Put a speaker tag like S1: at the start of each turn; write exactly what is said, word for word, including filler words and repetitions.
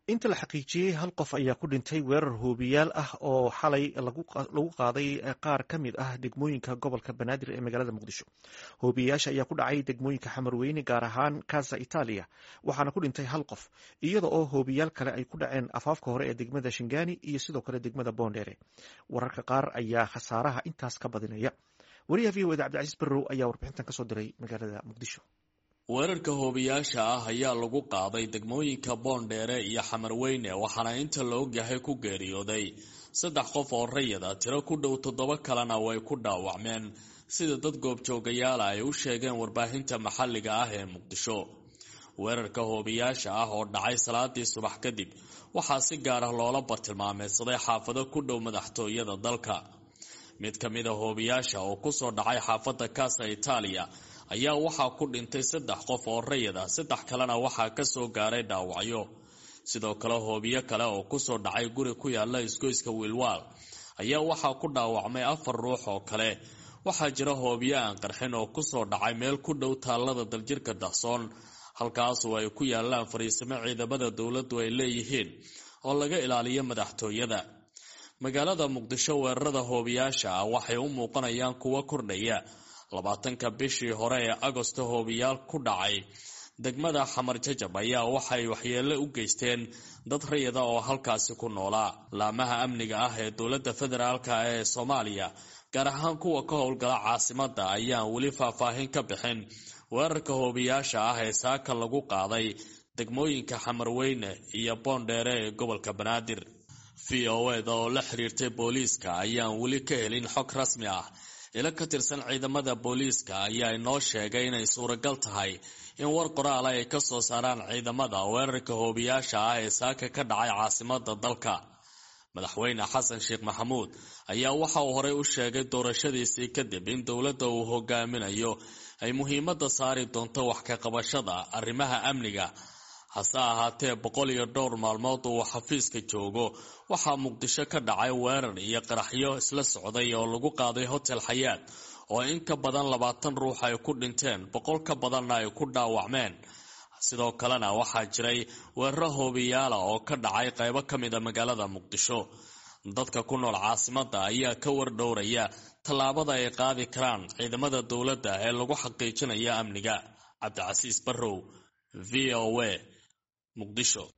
S1: inta la xaqiijiyey hal qof ayaa ku dhintay weerar hoobiyaal ah oo xalay lagu qaaday qaar ka mid ah degmooyinka gobolka banaadir ee magaalada muqdisho. hoobiyayaasha ayaa ku dhacay degmooyinka xamarweyne gaar ahaan casa italia waxaana ku dhintay hal qof iyada oo hoobiyaal kale ay ku dhaceen afaafka hore ee degmada shingani iyo sidoo kale degmada boondheere. wararka qaar ayaa khasaaraha intaas ka badinaya. wariyaha v o eda cabdicasiis barrow ayaa warbixintan kasoo diray magaalada muqdisho.
S2: weerarka hoobiyaasha ah ayaa lagu qaaday degmooyinka boondheere iyo xamarweyne waxaana inta la ogyahay ku geeriyooday saddex qof oo rayida tiro ku dhow toddoba kalena way ku dhaawacmeen sida dad goobjoogayaala ay u sheegeen warbaahinta maxalliga ah ee muqdisho. weerarka hoobiyaasha ah oo dhacay salaadii subax kadib waxaa si gaar ah loola bartilmaameedsaday xaafado ku dhow madaxtooyada dalka. mid ka mid a hoobiyaasha oo kusoo dhacay xaafadda casa italia ayaa waxaa ku dhintay saddex qof oo rayid ah, saddex kalena waxaa ka soo gaaray dhaawacyo. sidoo kale hoobiyo kale oo kusoo dhacay guri ku yaala isgoyska wiilwaal ayaa waxaa ku dhaawacmay afar ruux oo kale. waxaa jira hoobiyo aan qarxin oo kusoo dhacay meel ku dhow taallada daljirka dahsoon, halkaasoo ay ku yaalaan fariisimo ciidamada dowladdu ay leeyihiin oo laga ilaaliyo madaxtooyada. magaalada muqdisho weerarada hoobiyaasha ah waxay u muuqanayaan kuwo kordhaya. labaatanka bishii hore ee agosto hoobiyaal ku dhacay degmada xamar jajab ayaa waxay waxyeello u geysteen dad rayida oo halkaasi ku noolaa. laamaha amniga ah ee dowladda federaalk ee soomaaliya gaar ahaan kuwa ka howlgala caasimadda ayaan weli faahfaahin ka bixin weerarka hoobiyaasha ah ee saaka lagu qaaday degmooyinka xamarweyne iyo boondheere ee gobolka banaadir. v o eda oo la xiriirtay booliiska ayaan weli ka helin xog rasmi ah. ilo ka tirsan ciidamada booliiska ayaa inoo sheegay inay suuragal tahay in war qoraal ay ka soo saaraan ciidamada weerarka hoobiyaasha ah ee saaka ka dhacay caasimadda dalka. madaxweyne xasan sheekh maxamuud ayaa waxa uu horey u sheegay doorashadiisii kadib in dowladda uu hogaaminayo ay muhiimadda saari doonto wax ka qabashada arrimaha amniga. hase ahaatee boqol iyo dhowr maalmood uu xafiiska joogo waxaa muqdisho ka dhacay weerar iyo qaraxyo isla socday oo lagu qaaday hotel xayaat oo in ka badan labaatan ruux ay ku dhinteen, boqol ka badanna ay ku dhaawacmeen. sidoo kalena waxaa jiray weeraro hoobiyaala oo ka dhacay qaybo ka mid a magaalada muqdisho. dadka ku nool caasimadda ayaa ka wardhowraya tallaabada ay qaadi karaan ciidamada dowladda ee lagu xaqiijinayo amniga. cabdicasiis barrow, v o a, muqdisho.